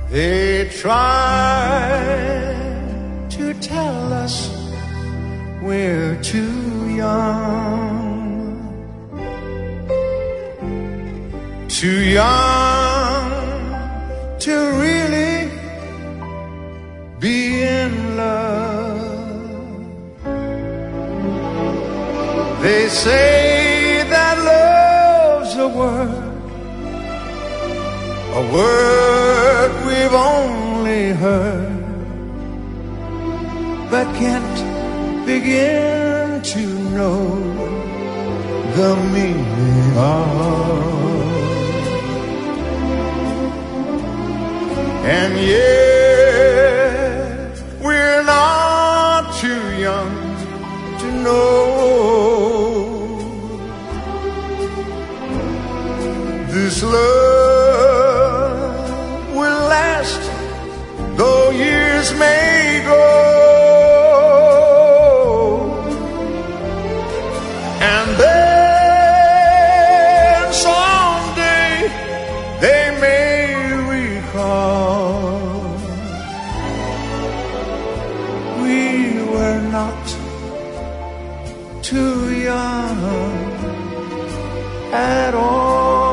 They try to tell us we're too young, too young to really be in love. They say that love's a word we've only heard, but can't begin to know the meaning of. And yet we're not too young to know this love will last, though years may go. And then someday they may recall we were not too young at all.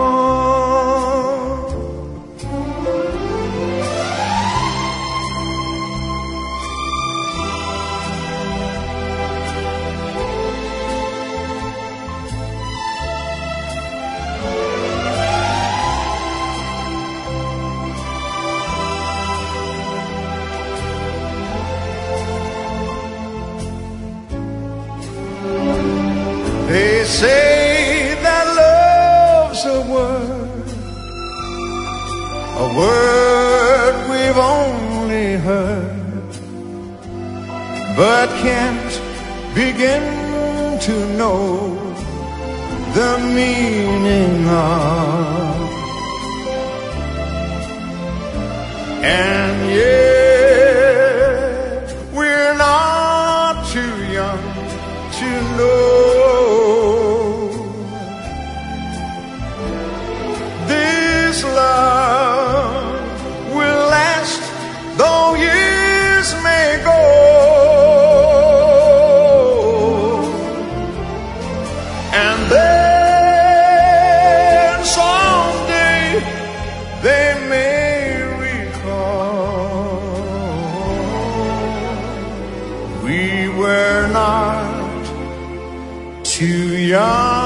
They say that love's a word we've only heard, but can't begin to know the meaning of. And yet we're not too young to know love will last, though years may go. And then someday they may recall we were not too young